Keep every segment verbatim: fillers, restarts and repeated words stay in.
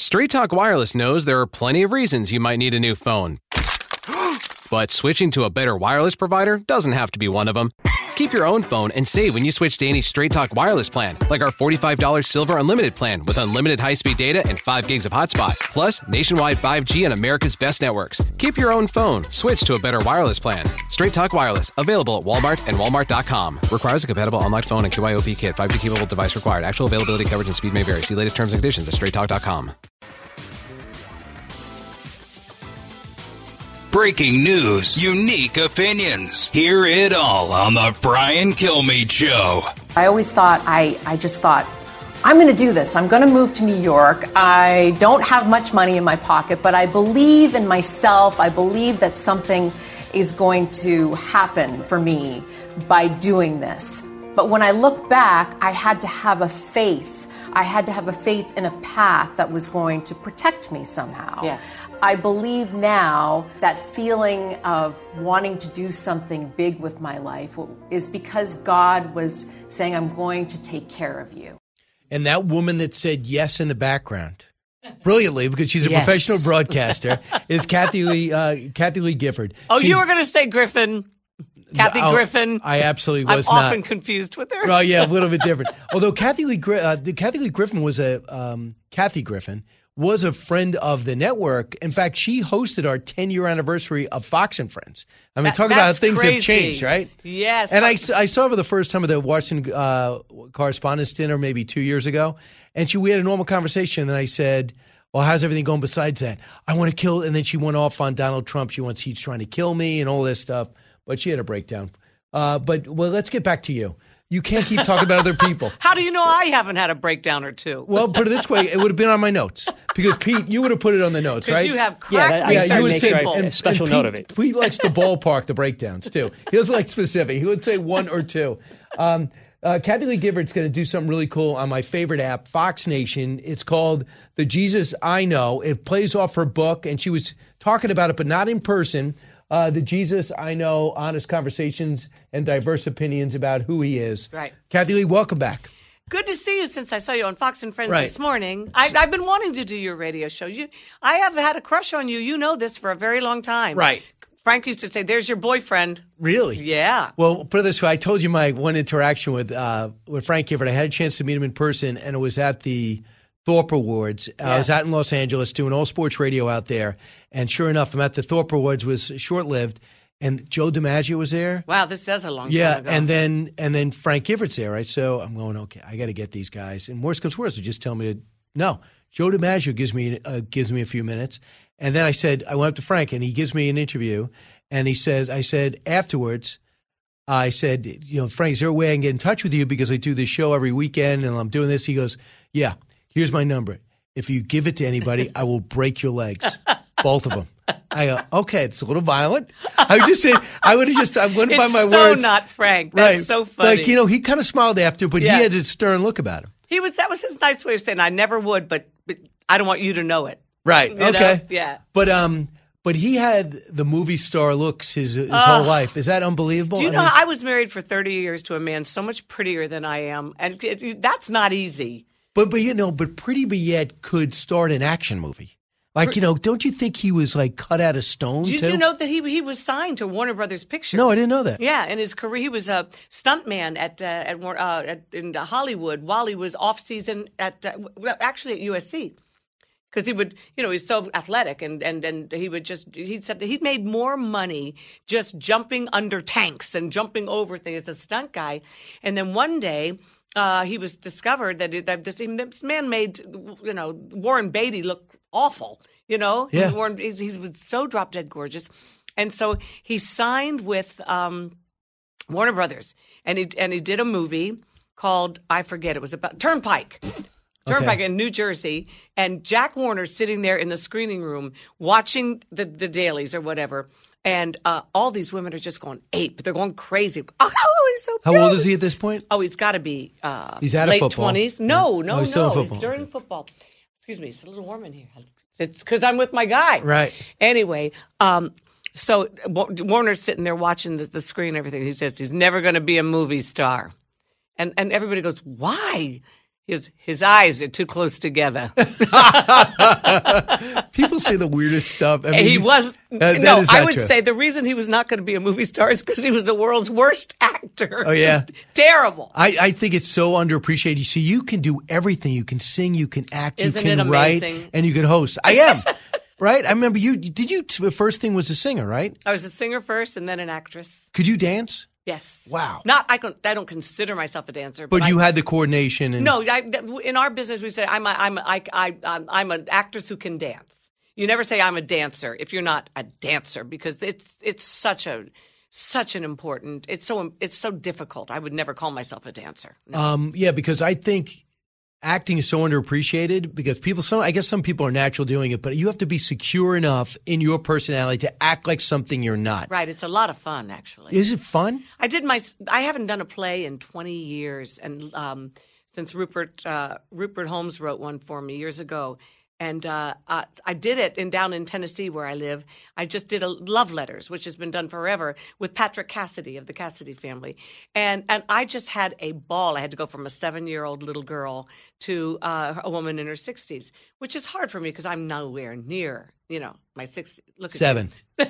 Straight Talk Wireless knows there are plenty of reasons you might need a new phone. But switching to a better wireless provider doesn't have to be one of them. Keep your own phone and save when you switch to any Straight Talk Wireless plan, like our forty-five dollars Silver Unlimited plan with unlimited high-speed data and five gigs of hotspot, plus nationwide five G on America's best networks. Keep your own phone. Switch to a better wireless plan. Straight Talk Wireless, available at Walmart and Walmart dot com. Requires a compatible unlocked phone and Q I O P kit. five G capable device required. Actual availability, coverage, and speed may vary. See latest terms and conditions at straight talk dot com. Breaking news, unique opinions. Hear it all on the Brian Kilmeade Show. I always thought, I, I just thought, I'm going to do this. I'm going to move to New York. I don't have much money in my pocket, but I believe in myself. I believe that something is going to happen for me by doing this. But when I look back, I had to have a faith. I had to have a faith in a path that was going to protect me somehow. Yes. I believe now that feeling of wanting to do something big with my life is because God was saying, I'm going to take care of you. And that woman that said yes in the background, brilliantly, because she's a Yes. professional broadcaster, is Kathy Lee, uh, Kathy Lee Gifford. Oh, She's- you were going to say Griffin. Kathy Oh, Griffin. I absolutely was I'm not. often confused with her. Oh, yeah, a little bit different. Although Kathy Lee, Gri- uh, the Kathy Lee Griffin was a um, Kathy Griffin was a friend of the network. In fact, she hosted our ten-year anniversary of Fox and Friends. I mean, That- talk about how that's things have crazy. changed, right? Yes. And I, I saw her for the first time at the Washington uh, Correspondents' Dinner maybe two years ago, and she we had a normal conversation. And I said, well, how's everything going besides that? I want to kill, and then she went off on Donald Trump. She wants he's trying to kill me and all this stuff. But she had a breakdown. Uh, but, well, let's get back to you. You can't keep talking about other people. How do you know I haven't had a breakdown or two? Well, put it this way, it would have been on my notes. Because, Pete, you would have put it on the notes, Because right? you have Yeah, cracked that- me. I- I you would make say, sure I- and, a special and note Pete, of it. Pete likes to ballpark the breakdowns, too. He doesn't like specific. He would say one or two. Um, uh, Kathy Lee Gifford's going to do something really cool on my favorite app, Fox Nation. It's called The Jesus I Know. It plays off her book, and she was talking about it, but not in person. Uh, the Jesus I Know, honest conversations and diverse opinions about who he is. Right. Kathy Lee, welcome back. Good to see you since I saw you on Fox and Friends Right. this morning. I, I've been wanting to do your radio show. You, I have had a crush on you. You know this for a very long time. Right. Frank used to say, there's your boyfriend. Really? Yeah. Well, put it this way. I told you my one interaction with uh, with Frank Gifford. I had a chance to meet him in person, and it was at the Thorpe Awards. Yes. I was out in Los Angeles doing all sports radio out there. And sure enough, I'm at the Thorpe Awards, was short-lived, and Joe DiMaggio was there. Wow, this does a long Yeah, time ago. and then and then Frank Gifford's there, right? So I'm going, okay, I got to get these guys. And worst comes worst, they just tell me to no. Joe DiMaggio gives me uh, gives me a few minutes, and then I said I went up to Frank, and he gives me an interview, and he says, I said afterwards, I said, you know, Frank, is there a way I can get in touch with you because I do this show every weekend, and I'm doing this? He goes, yeah, here's my number. If you give it to anybody, I will break your legs. Both of them. I go, okay, it's a little violent. I would just say, I would have just, I wouldn't buy It's my so words. not Frank. That's right. so funny. Like, you know, he kind of smiled after, but Yeah. he had a stern look about him. He was, that was his nice way of saying, I never would, but, but I don't want you to know it. Right. You know? Okay. Yeah. But, um, but he had the movie star looks his, his whole life. Is that unbelievable? Do you I know, mean, I was married for thirty years to a man so much prettier than I am. And it, it, that's not easy. but, but, you know, but Pretty But Yet could start an action movie. Like, you know, don't you think he was like cut out of stone, Did too? you know that he he was signed to Warner Brothers Pictures? No, I didn't know that. Yeah, in his career, he was a stuntman at uh, at, War- uh, at in Hollywood while he was off season at uh, well, actually at U S C. Because he would, you know, he's so athletic, and, and, and he would just, he said that he'd made more money just jumping under tanks and jumping over things as a stunt guy. And then one day, uh, he was discovered that, it, that this, this man made, you know, Warren Beatty look awful, you know? Yeah. Warren, he, he was so drop dead gorgeous. And so he signed with um, Warner Brothers, and he, and he did a movie called, I forget, it was about Turnpike. Turnpike Okay. in New Jersey, and Jack Warner's sitting there in the screening room watching the, the dailies or whatever, and uh, all these women are just going ape, but they're going crazy. Oh, he's so How cute. old is he at this point? Oh, he's got to be uh, He's out of late football. twenties. No, no, Oh, he's still no. in football. He's during football. Excuse me, it's a little warm in here. It's because I'm with my guy. Right. Anyway, um, so Warner's sitting there watching the, the screen and everything. He says he's never going to be a movie star. And and everybody goes, why? His his eyes are too close together. People say the weirdest stuff. I mean, he was that, that no. is I not would true. say the reason he was not going to be a movie star is because he was the world's worst actor. Oh yeah, terrible. I, I think it's so underappreciated. You see, you can do everything. You can sing, you can act, you Isn't can it write, amazing? and you can host. I am. Right? I remember you. Did you? The first thing was a singer, right? I was a singer first, and then an actress. Could you dance? Yes. Wow. Not I don't. I don't consider myself a dancer. But, But, you I, had the coordination. And no. I, in our business, we say I'm a, I'm a, I, I, I'm I'm an actress who can dance. You never say I'm a dancer if you're not a dancer because it's it's such a such an important. It's so it's so difficult. I would never call myself a dancer. No. Um, yeah, because I think acting is so underappreciated because people, some, I guess some people are natural doing it, but you have to be secure enough in your personality to act like something you're not. Right. It's a lot of fun, actually. Is it fun? I did my. I haven't done a play in twenty years, and um, since Rupert uh, Rupert Holmes wrote one for me years ago, and uh, uh, I did it in down in Tennessee where I live. I just did a Love Letters, which has been done forever with Patrick Cassidy of the Cassidy family, and and I just had a ball. I had to go from a seven year old little girl to uh, a woman in her sixties, which is hard for me because I'm nowhere near you know my sixties. Look at Seven.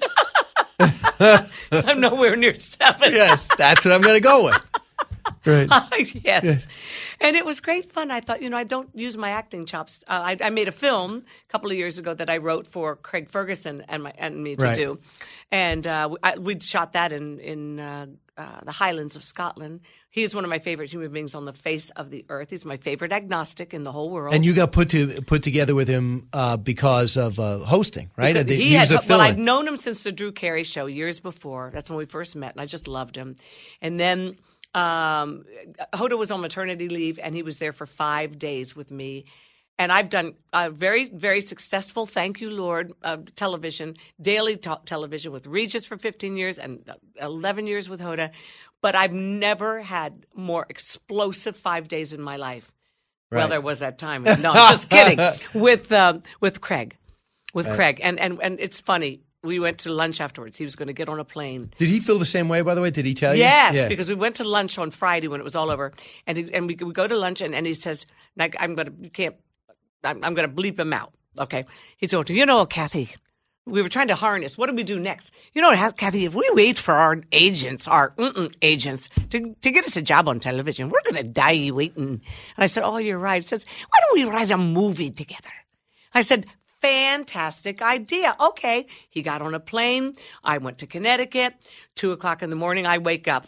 I'm nowhere near seven. Yes, that's what I'm going to go with. Right. yes. Yeah. And it was great fun. I thought, you know, I don't use my acting chops. Uh, I, I made a film a couple of years ago that I wrote for Craig Ferguson and my and me to Right. do. And uh, I, we'd shot that in, in uh, uh, the Highlands of Scotland. He's one of my favorite human beings on the face of the earth. He's my favorite agnostic in the whole world. And you got put to put together with him uh, because of uh, hosting, right? Because The- he was had, a well, I'd fill-in. known him since the Drew Carey show years before. That's when we first met, and I just loved him. And then um, Hoda was on maternity leave, and he was there for five days with me. And I've done a very, very successful, thank you, Lord, uh, television, daily ta- television with Regis for fifteen years and eleven years with Hoda. But I've never had more explosive five days in my life. Well, Right. there was that time. No, I'm just kidding. With um, with Craig, with Right. Craig, and and and it's funny. We went to lunch afterwards. He was going to get on a plane. Did he feel the same way, by the way? Did he tell you? Yes, Yeah. because we went to lunch on Friday when it was all over, and he, and we, we go to lunch, and, and he says, like, "I'm gonna, you can't, I'm, I'm gonna bleep him out." Okay, he's going, "You know, Kathy, we were trying to harness. What do we do next? You know, Kathy, if we wait for our agents, our mm-mm agents, to to get us a job on television, we're gonna die waiting." And I said, "Oh, you're right." He says, "Why don't we write a movie together?" I said, fantastic idea. Okay. He got on a plane. I went to Connecticut. Two o'clock in the morning, I wake up.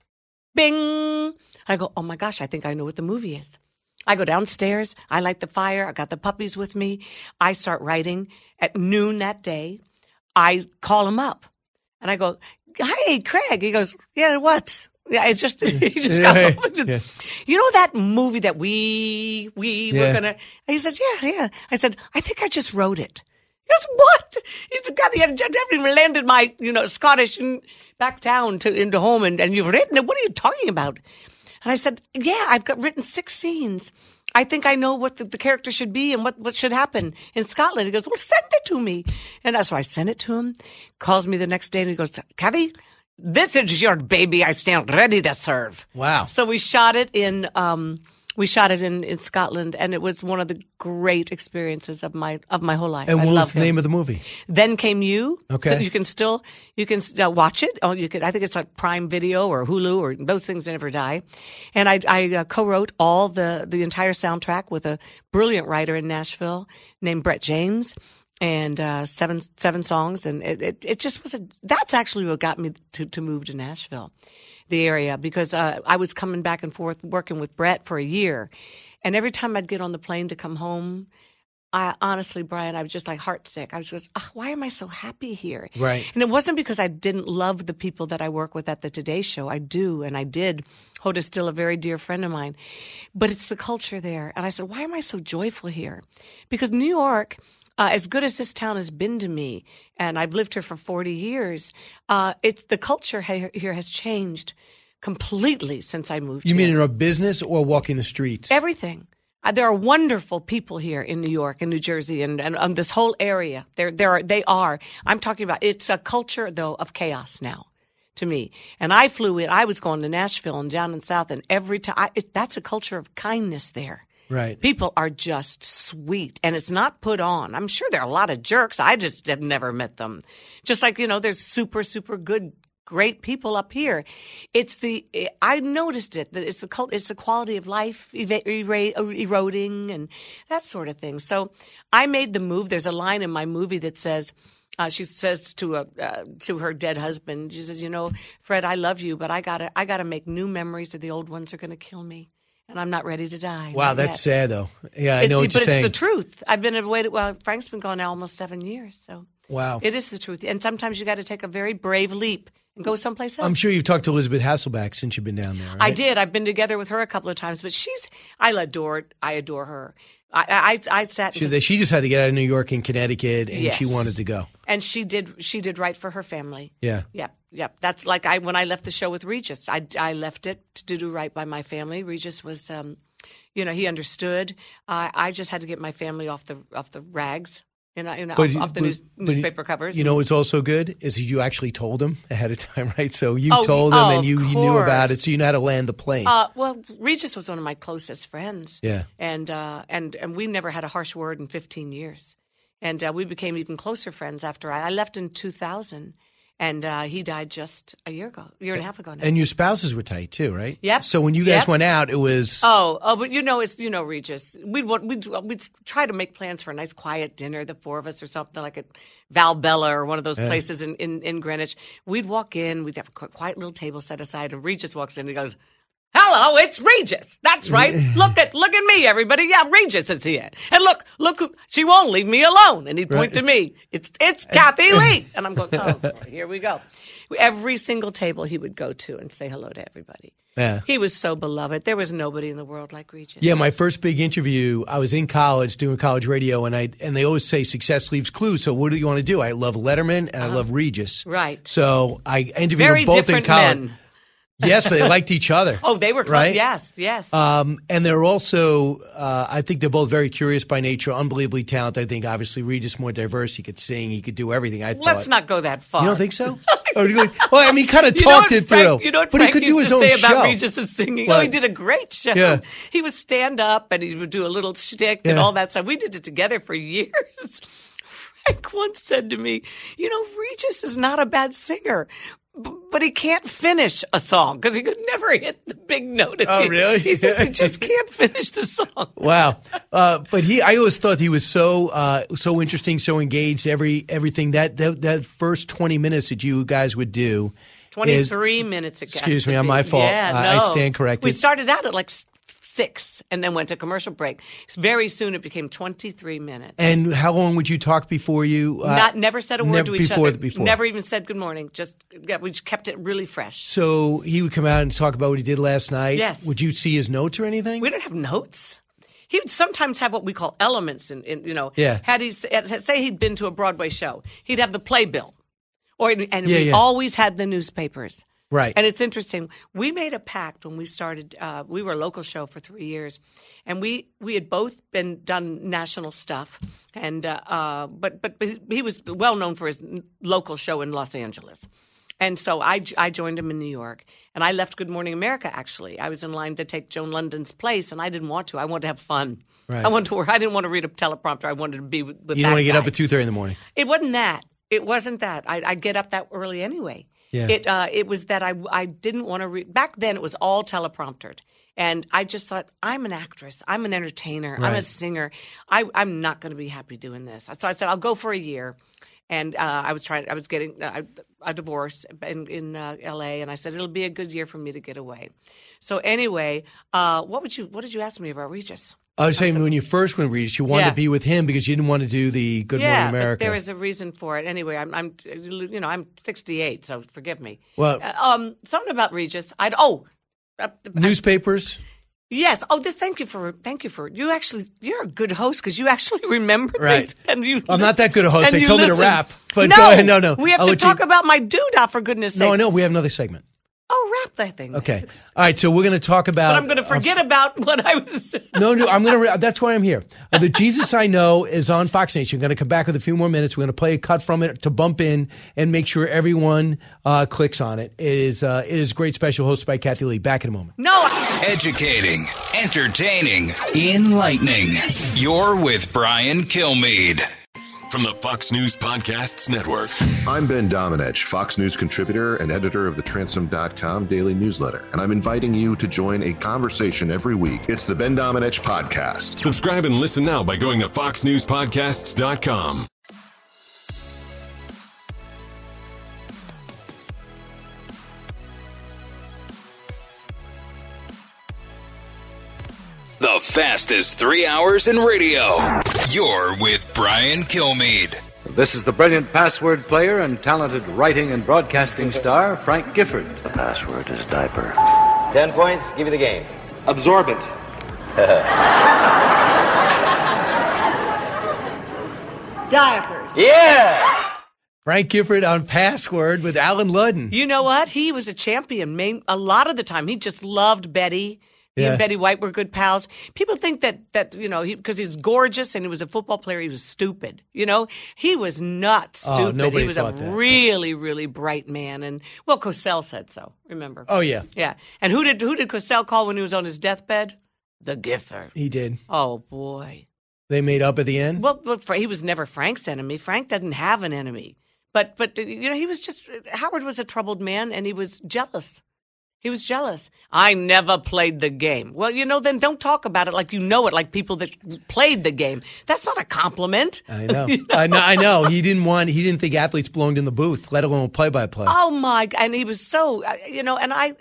Bing. I go, oh my gosh, I think I know what the movie is. I go downstairs. I light the fire. I got the puppies with me. I start writing at noon that day. I call him up and I go, hey, Craig. He goes, yeah, what? Yeah, it's just, he just Yeah, got yeah. You know that movie that we, we Yeah. were going to, he says, yeah, yeah. I said, I think I just wrote it. He goes, what? He said, God, you haven't even landed my, you know, Scottish and back down to, into home and, and you've written it. What are you talking about? And I said, yeah, I've got written six scenes. I think I know what the, the character should be and what, what should happen in Scotland. He goes, well, send it to me. And so I sent it to him, calls me the next day and he goes, Kathy, this is your baby. I stand ready to serve. Wow. So we shot it in, um, we shot it in, in Scotland and it was one of the great experiences of my, of my whole life. And I what love was the him. name of the movie? Then Came You. Okay. So you can still, you can uh, watch it. Oh, you could, I think it's like Prime Video or Hulu or those things never die. And I, I uh, co-wrote all the, the entire soundtrack with a brilliant writer in Nashville named Brett James. And uh, seven seven songs, and it, it it just was a. That's actually what got me to to move to Nashville, the area, because uh, I was coming back and forth working with Brett for a year, and every time I'd get on the plane to come home, I honestly, Brian, I was just like heartsick. I was just, oh, why am I so happy here? Right. And it wasn't because I didn't love the people that I work with at the Today Show. I do, and I did. Hoda's still a very dear friend of mine, but it's the culture there. And I said, why am I so joyful here? Because New York. Uh, as good as this town has been to me, and I've lived here for forty years, uh, it's the culture ha- here has changed completely since I moved You here. mean in a business or walking the streets? Everything. Uh, there are wonderful people here in New York and New Jersey and, and um, this whole area. There, there are, they are. I'm talking about, it's a culture, though, of chaos now to me. And I flew in, I was going to Nashville and down in South, and every time, I, it, that's a culture of kindness there. Right. People are just sweet, and it's not put on. I'm sure there are a lot of jerks. I just have never met them. Just like, you know, there's super, super good, great people up here. It's the I noticed it that it's the cult, it's the quality of life eva- era- eroding and that sort of thing. So I made the move. There's a line in my movie that says, uh, she says to a uh, to her dead husband, she says, you know, Fred, I love you, but I gotta I gotta make new memories, or the old ones are gonna kill me. And I'm not ready to die. Wow, not that's yet. sad, though. Yeah, I It's- know what but you're it's saying. the truth. I've been away. To, well, Frank's been gone now almost seven years. So Wow. it is the truth. And sometimes you got to take a very brave leap and go someplace else. I'm sure you've talked to Elizabeth Hasselbeck since you've been down there, right? I did. I've been together with her a couple of times, but she's. I adore. I adore her. I I, I sat. She, just, she just had to get out of New York and Connecticut, and Yes. she wanted to go. And she did. She did right for her family. Yeah. Yep. Yep. That's like I when I left the show with Regis. I I left it to do right by my family. Regis was. Um, You know, he understood. Uh, I just had to get my family off the off the rags, you know, you know But- off, off the but- news, but newspaper covers. You know what's also good is you actually told him ahead of time, right? So you Oh, told him oh, and you, of you knew about course. it, so you know how to land the plane. Uh, well, Regis was one of my closest friends. Yeah. And uh, and and we never had a harsh word in fifteen years, and uh, we became even closer friends after I, I left in two thousand, and uh, he died just a year ago, a year and a half ago now. And your spouses were tight too, right? Yep. So when you guys Yep. went out, it was Oh, oh, but you know, it's you know, Regis. We'd want- we'd we'd try to make plans for a nice quiet dinner, the four of us, or something like at Valbella or one of those places in, in, in Greenwich. We'd walk in, we'd have a qu- quiet little table set aside, and Regis walks in and he goes, "Hello, it's Regis. That's right. Look at look at me, everybody. Yeah, Regis is here. And look, look, who, she won't leave me alone." And he'd point to me. It's it's Kathy Lee. And I'm going, "Oh, boy, here we go." Every single table he would go to and say hello to everybody. Yeah. He was so beloved. There was nobody in the world like Regis. Yeah, my first big interview, I was in college doing college radio, and I and they always say success leaves clues. So what do you want to do? I love Letterman and I love Regis. Right. So I interviewed Very them both in different college. men. Yes, but they liked each other. Oh, they were close. Right? Yes, yes. Um, and they're also, uh, I think they're both very curious by nature, unbelievably talented. I think obviously Regis more diverse. He could sing, he could do everything. I thought. Let's not go that far. You don't think so? Oh, you- well, I mean, he kind of You know talked what it Frank, through. You know what but Frank he could used do his to own say show. about Regis' singing? What? Oh, he did a great show. Yeah. He would stand up and he would do a little shtick and Yeah. all that stuff. We did it together for years. Frank once said to me, "You know, Regis is not a bad singer, b- but he can't finish a song because he could never hit the big note." at Oh, the- really? He says he just can't finish the song. Wow, uh, but he, I always thought he was so uh, so interesting, so engaged. Every everything that, that that first twenty minutes that you guys would do. is- twenty-three minutes ago. Excuse me, on my fault. Yeah, I- I no. stand corrected. We started out at like s- six and then went to commercial break. Very soon it became twenty-three minutes. And how long would you talk before you? Uh, Not never said a word never- to each before other. the- before. Never even said good morning. Just yeah, we just kept it really fresh. So he would come out and talk about what he did last night. Yes. Would you see his notes or anything? We don't have notes. He would sometimes have what we call elements, in, in you know. Yeah. Had he s- say he'd been to a Broadway show, he'd have the playbill, or and Yeah, we yeah. always had the newspapers. Right. And it's interesting. We made a pact when we started. Uh, we were a local show for three years, and we we had both been done national stuff, and uh, uh, but but but he was well known for his local show in Los Angeles. And so I, I joined him in New York, and I left Good Morning America, actually. I was in line to take Joan London's place, and I didn't want to. I wanted to have fun. Right. I wanted to work. I didn't want to read a teleprompter. I wanted to be with, with you that don't want to get guy. up at two thirty in the morning. It wasn't that. It wasn't that. I, I'd get up that early anyway. Yeah. It uh, it was that I, I didn't want to read. Back then, it was all telepromptered. And I just thought, I'm an actress. I'm an entertainer. I'm a Right. singer. I, I'm not going to be happy doing this. So I said, I'll go for a year. And uh, I was trying. I was getting uh, a divorce in, in uh, L A, and I said it'll be a good year for me to get away. So anyway, uh, what would you? What did you ask me about Regis? I was saying when you first went Regis, you wanted Yeah. to be with him because you didn't want to do the Good yeah, Morning America. but there was a reason for it. Anyway, I'm, I'm, you know, I'm sixty-eight, so forgive me. Well- Uh, um, something about Regis. I'd oh, uh, Newspapers. yes. Oh, this. Thank you for. Thank you for. You actually. You're a good host because you actually remember Right. things. And you. I'm not that good a host. and They you told me to listen. rap, but no, go ahead. No, no. We have I'll to let you- talk about my doodah for goodness' sake. No, I know. We have another segment. Oh, wrap that thing. Okay. All right. So we're going to talk about. But I'm going to forget uh, about what I was. no, no. I'm going to. That's why I'm here. Uh, the Jesus I Know is on Fox Nation. We're going to come back with a few more minutes. We're going to play a cut from it to bump in and make sure everyone uh, clicks on it. It is. Uh, it is great. Special hosted by Kathy Lee. Back in a moment. No. Educating, entertaining, enlightening. You're with Brian Kilmeade. From the Fox News Podcasts Network. I'm Ben Domenech, Fox News contributor and editor of the Transom dot com daily newsletter, and I'm inviting you to join a conversation every week. It's the Ben Domenech Podcast. Subscribe and listen now by going to fox news podcasts dot com. The fastest three hours in radio. You're with Brian Kilmeade. This is the brilliant password player and talented writing and broadcasting star, Frank Gifford. The password is diaper. Ten points, give you the game. Absorbent. Diapers. Yeah! Frank Gifford on Password with Alan Ludden. You know what? He was a champion. Main, a lot of the time, he just loved Betty. He Yeah. and Betty White were good pals. People think that, that you know, because he, he was gorgeous and he was a football player, he was stupid. You know, he was not stupid. Oh, nobody he was a thought that. really, really bright man. And, well, Cosell said so, remember? Oh, yeah. Yeah. And who did who did Cosell call when he was on his deathbed? The Gifford. He did. Oh, boy. They made up at the end? Well, well, he was never Frank's enemy. Frank doesn't have an enemy. But, but you know, he was just, Howard was a troubled man and he was jealous. He was jealous. I never played the game. Well, you know, then don't talk about it like you know it, like people that played the game. That's not a compliment. I know. I know. I know. He didn't want. He didn't think athletes belonged in the booth, let alone play by play. Oh my! And he was so, you know. And I,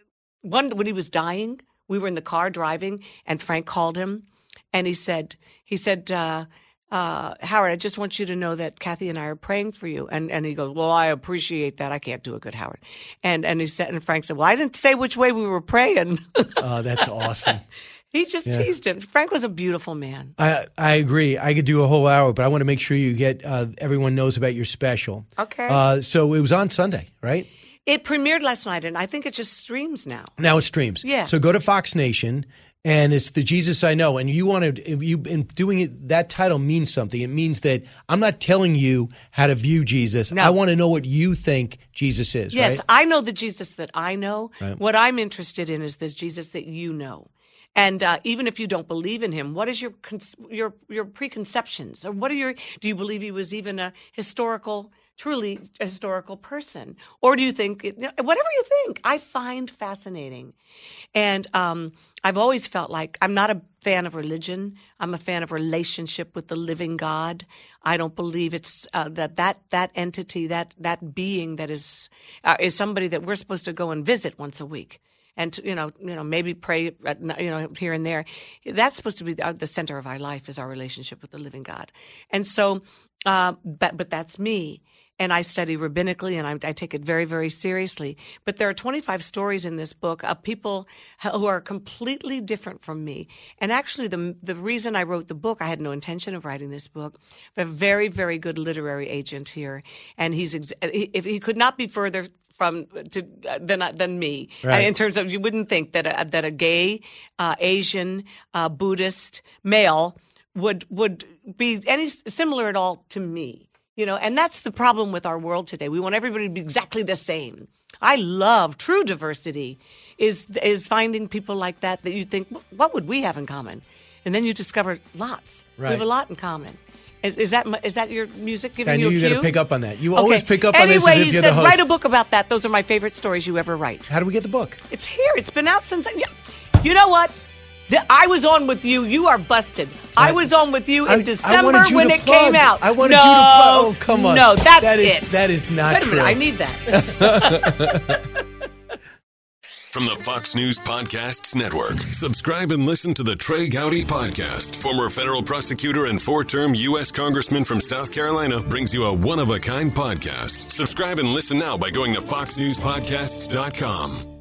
one when he was dying, we were in the car driving, and Frank called him, and he said, he said. Uh, Uh, Howard, I just want you to know that Kathy and I are praying for you. And and he goes, well, I appreciate that. I can't do a good Howard. And and he said, and Frank said, well, I didn't say which way we were praying. Oh, that's awesome. He just Yeah. teased him. Frank was a beautiful man. I I agree. I could do a whole hour, but I want to make sure you get uh, everyone knows about your special. Okay. Uh, so it was on Sunday, right? It premiered last night, and I think it just streams now. Now it streams. Yeah. So go to Fox Nation. And it's the Jesus I Know. And you want to, if you in doing it, that title means something. It means that I'm not telling you how to view Jesus. No. I want to know what you think Jesus is, Yes, right? I know the Jesus that I know. Right. What I'm interested in is this Jesus that you know. And uh, even if you don't believe in him, what is your con- your your preconceptions? Or what are your? Do you believe he was even a historical, truly historical person, or do you think it, whatever you think? I find fascinating, and um, I've always felt like I'm not a fan of religion. I'm a fan of relationship with the living God. I don't believe it's uh, that that that entity, that that being that is uh, is somebody that we're supposed to go and visit once a week. And to, you know, you know, maybe pray, at, you know, here and there. That's supposed to be the, the center of our life is our relationship with the living God. And so, uh, but but that's me. And I study rabbinically, and I, I take it very, very seriously. But there are twenty-five stories in this book of people who are completely different from me. And actually, the the reason I wrote the book, I had no intention of writing this book. I have a very, very good literary agent here, and he's ex- if he could not be further from to uh, than than me Right. in terms of you wouldn't think that a, that a gay uh, Asian uh, Buddhist male would would be any similar at all to me. You know, and that's the problem with our world today. We want everybody to be exactly the same. I love true diversity is is finding people like that that you think, what would we have in common? And then you discover lots. We Right. have a lot in common. Is, is that is that your music giving I knew you a you were cue? going to pick up on that. You Okay. always pick up on anyway, this as if he you're said, the host. write a book about that. Those are my favorite stories you ever write. How do we get the book? It's here. It's been out since. Yeah. You know what? The- I was on with you. You are busted. I, I- was on with you in I- I December wanted you when to it plug. came out. I wanted no, you to plug. Oh, come on. No, that's That is- it. that is not Wait a minute. true. I need that. From the Fox News Podcasts Network. Subscribe and listen to the Trey Gowdy Podcast. Former federal prosecutor and four-term U S Congressman from South Carolina brings you a one-of-a-kind podcast. Subscribe and listen now by going to fox news podcasts dot com.